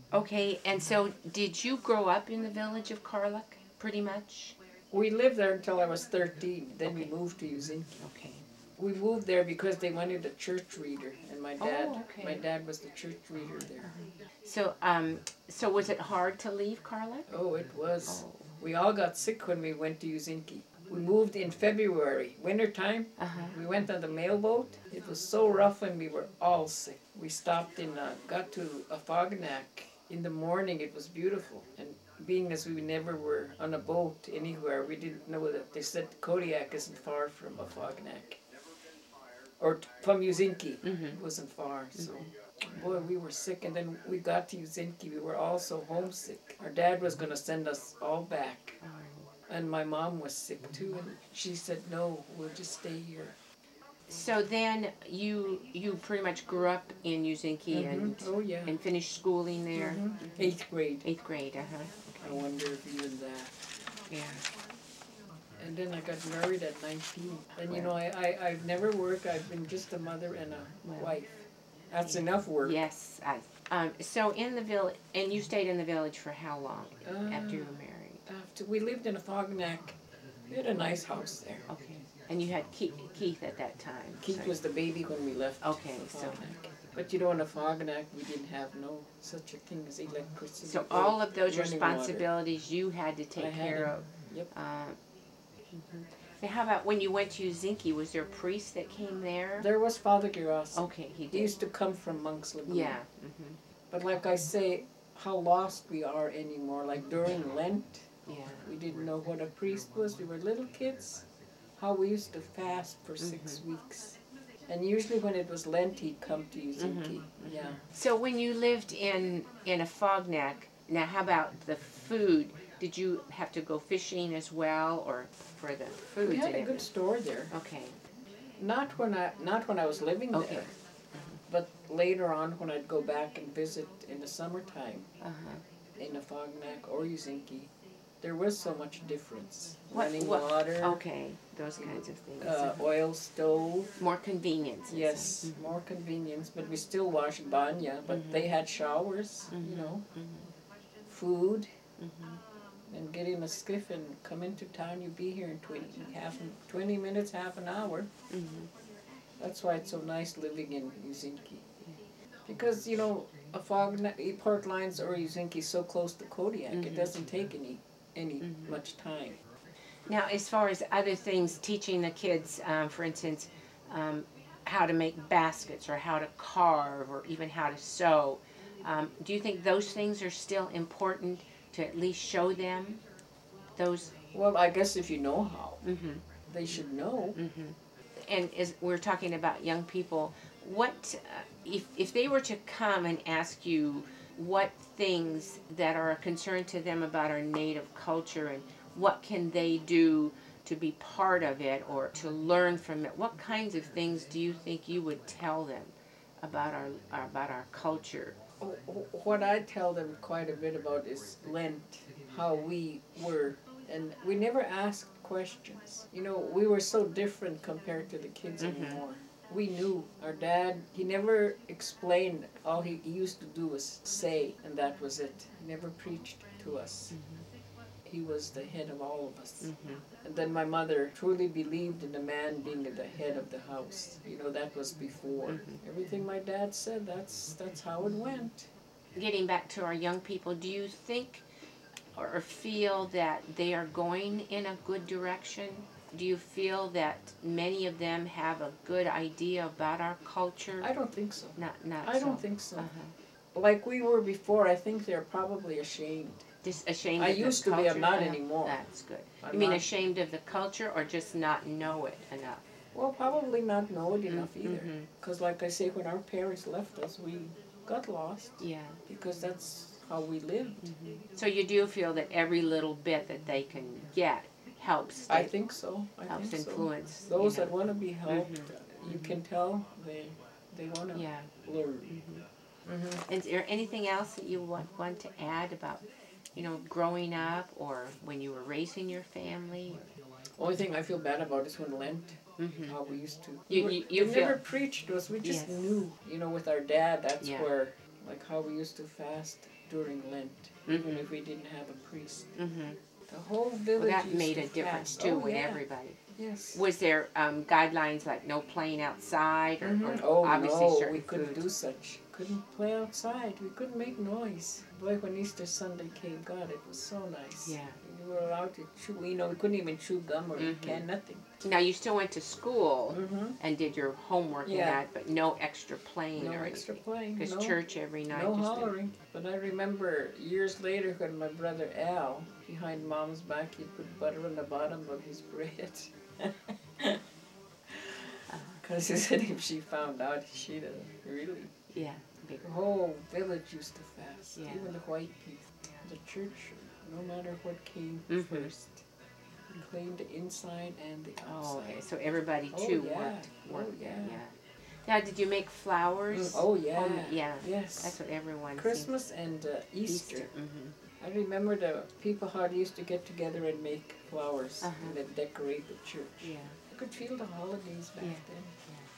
Okay, and so did you grow up in the village of Carluck, pretty much? We lived there until I was 13. Then we Okay. moved to Uzinki. Okay. We moved there because they wanted a church reader, and Oh, okay. my dad was the church reader there. So was it hard to leave Carluck? Oh, it was. Oh. We all got sick when we went to Uzinki. We moved in February, wintertime. Uh-huh. We went on the mailboat. It was so rough and we were all sick. We stopped got to Afognak. In the morning it was beautiful. And being as we never were on a boat anywhere, we didn't know that they said Kodiak isn't far from Afognak. Or from Uzinki. It wasn't far, so. Boy, we were sick, and then we got to Uzinki. We were all so homesick. Our dad was going to send us all back. And my mom was sick too, and she said, no, we'll just stay here. So then you pretty much grew up in Uzinki Oh, yeah. and finished schooling there. 8th grade. 8th grade, uh-huh. I wonder if even that. Yeah. And then I got married at 19. And you know, I've never worked. I've been just a mother and a wife. That's enough work. Yes. So in the village, and you stayed in the village for how long after you were married? We lived in Afognak. We had a nice house there. Okay. And you had Keith at that time. Keith was the baby when we left. Okay, so. But you know, in Afognak, we didn't have no such a thing as electricity. So all of those running responsibilities water. you had to take care of. Yep. Now, how about when you went to Uzinki? Was there a priest that came there? There was Father Girassi. Okay, he did. He used to come from Monk's Lagoon. Yeah. But like I say, how lost we are anymore. Like during Lent, Yeah. we didn't know what a priest was. We were little kids. How we used to fast for 6 weeks. And usually when it was Lent, he'd come to Uzinki. Yeah. So when you lived in Afognak, now how about the food? Did you have to go fishing as well, or for the food? We had a good store there. Okay. Not when I was living Okay. there, but later on when I'd go back and visit in the summertime in Afognak or Uzinki, there was so much difference. Running water. Okay, those kinds of things. Oil stove. More convenience. Yes, more convenience, but we still washed banya. But they had showers, you know, food, and get in a skiff and come into town. You'd be here in 20 minutes, half an hour. That's why it's so nice living in Uzinki. Because, you know, Port Lions or Uzinki is so close to Kodiak, it doesn't take any much time. Now, as far as other things, teaching the kids, for instance, how to make baskets or how to carve or even how to sew, do you think those things are still important to at least show them those? Well, I guess if you know how, they should know. And as we're talking about young people, what if they were to come and ask you what things that are a concern to them about our native culture and what can they do to be part of it or to learn from it, what kinds of things do you think you would tell them about our culture? What I tell them quite a bit about is Lent, how we were, and we never asked questions. You know, we were so different compared to the kids anymore. We knew our dad, he never explained. All he used to do was say, and that was it. He never preached to us. He was the head of all of us. And then my mother truly believed in the man being the head of the house. You know, that was before. Everything my dad said, that's how it went. Getting back to our young people, do you think or feel that they are going in a good direction? Do you feel that many of them have a good idea about our culture? I don't think so. I don't think so. Like we were before, I think they're probably ashamed. Just ashamed I of the used to culture? be, I'm not anymore. That's good. I'm You mean not. ashamed of the culture or just not know it enough? Well, probably not know it enough either. Because like I say, when our parents left us, we got lost. Yeah. Because that's how we lived. So you do feel that every little bit that they can get helps. I think so. Helps influence. Those that want to be helped, you can tell they want to learn. Is there anything else that you want to add about, growing up or when you were raising your family? Only thing I feel bad about is when Lent, how we used to. You we never preached to us. We just knew, with our dad. That's where like how we used to fast during Lent, even if we didn't have a priest. Mm-hmm. The whole village Well, that used made to a difference fast. too Oh, with yeah. everybody. Yes. Was there guidelines like no playing outside or Oh obviously no, certain we couldn't foods? do such. Couldn't play outside. We couldn't make noise. Boy, when Easter Sunday came, God, it was so nice. Yeah. We were allowed to chew. You know, we couldn't even chew gum or can nothing. Now you still went to school Mm-hmm. and did your homework and that, but no extra playing No or extra anything. playing. Because No, church every night. no just hollering. But I remember years later when my brother Al, behind Mom's back, he put butter on the bottom of his bread. Because he said if she found out, she'd have really. Yeah. Big. The whole village used to fast, Yeah. even the white people. The church, no matter what came first, cleaned the inside and the outside. Oh, okay. So everybody Oh, too yeah. worked. Oh, yeah. Now, did you make flowers? Oh, yeah. Yeah. Yes. That's what everyone. Christmas and Easter. Mm-hmm. I remember the people how they used to get together and make flowers and then decorate the church. Yeah. I could feel the holidays back Yeah. then.